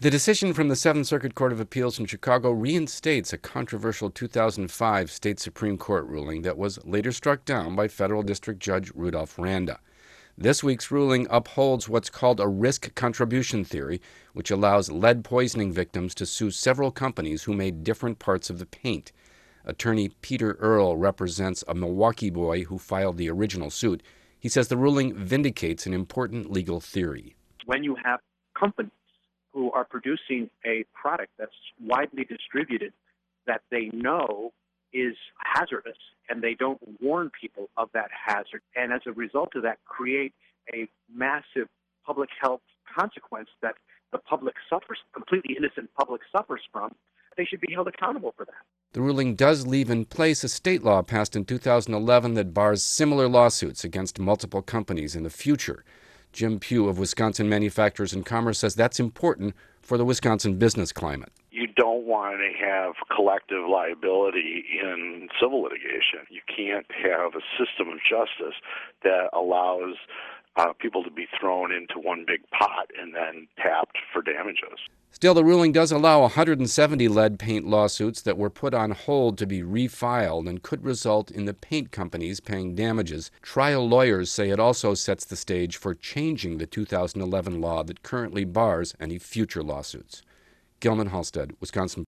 The decision from the Seventh Circuit Court of Appeals in Chicago reinstates a controversial 2005 state Supreme Court ruling that was later struck down by federal district judge Rudolph Randa. This week's ruling upholds what's called a risk contribution theory, which allows lead poisoning victims to sue several companies who made different parts of the paint. Attorney Peter Earle represents a Milwaukee boy who filed the original suit. He says the ruling vindicates an important legal theory. When you have companies who are producing a product that's widely distributed that they know is hazardous and they don't warn people of that hazard, and as a result of that create a massive public health consequence that the public suffers, completely innocent public suffers from, they should be held accountable for that. The ruling does leave in place a state law passed in 2011 that bars similar lawsuits against multiple companies in the future. Jim Pugh of Wisconsin Manufacturers and Commerce says that's important for the Wisconsin business climate. You don't want to have collective liability in civil litigation. You can't have a system of justice that allows people to be thrown into one big pot and then tapped for damages. Still, the ruling does allow 170 lead paint lawsuits that were put on hold to be refiled and could result in the paint companies paying damages. Trial lawyers say it also sets the stage for changing the 2011 law that currently bars any future lawsuits. Gilman Halstead, Wisconsin